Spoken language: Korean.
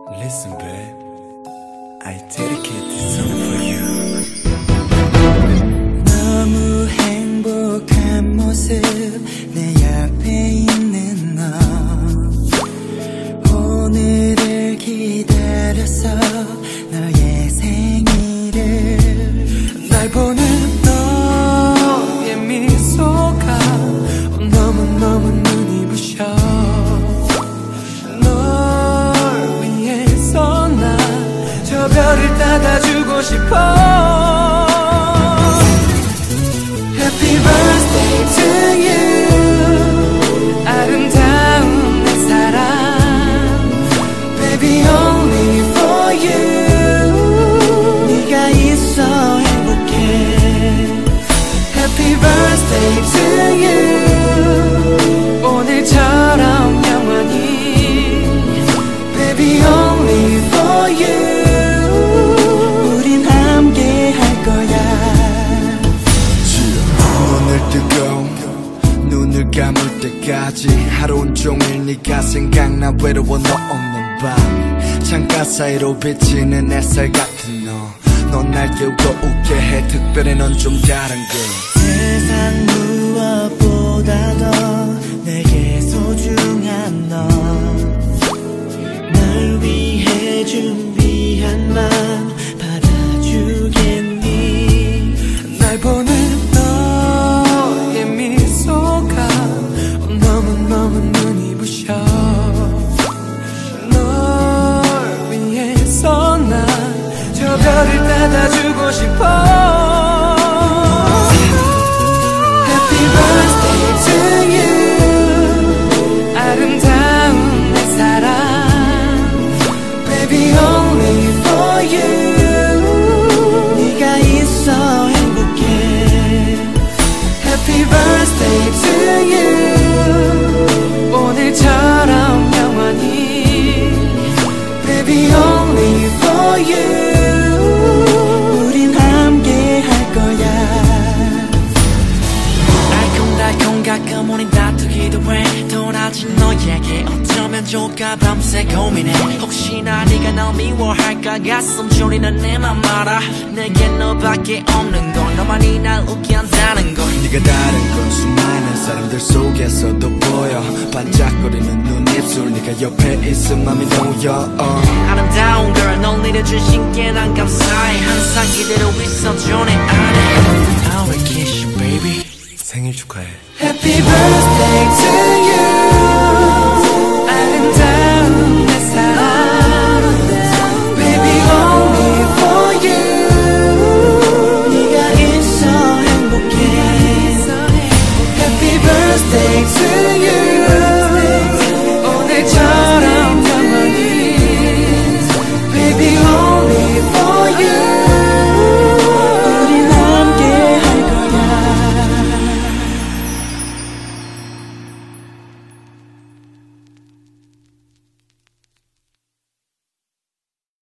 Listen, babe, I dedicate this song for you. 너무 행복한 모습 내 옆에 있는 너 오늘을 기다렸어 너의 생일을 날 보는 너의 미소가 너무너무 눈이 부셔 저 별을 닫아주고 싶어 Happy birthday to you 아름다운 내 사랑 Baby only for you 네가 있어 행복해 Happy birthday to you 오늘처럼 영원히 Baby only for you 눈을 감을 때까지 하루 온종일 네가 생각나 외로워 너 없는 밤 창가 사이로 비치는 햇살 같은 넌 날 깨우고 웃게 해 특별히 넌 좀 다른 걸 세상 무엇보다도 내게 소중한 너 날 위해 준비한 맘 받아주겠니 날 보는 너무 눈이 부셔 널 위해서 난 저 별을 닫아주고 싶어 Happy birthday to you 아름다운 내 사랑 Baby only for you 네가 있어 행복해 Happy birthday to you 오늘처럼 영원히 Baby only for you 우린 함께 할 거야 알콩달콩 가끔 우린 다투기도 해 돌아진 너에게 어쩌면 좋을까 밤새 고민해 혹시나 네가 날 미워할까 가슴 졸이는 내 맘 알아 내겐 너밖에 없는 걸 너만이 날 웃게 한다는 걸 네가 다른 건 수많은 사람들 속에서도 보여 반짝거리는 눈 입술 네가 옆에 있음 맘이 놓여 아름다운 걸 널 내려준 신께 난 감사해 항상 이대로 있어줘 내 안에 I will kiss you baby 생일 축하해 Happy birthday to you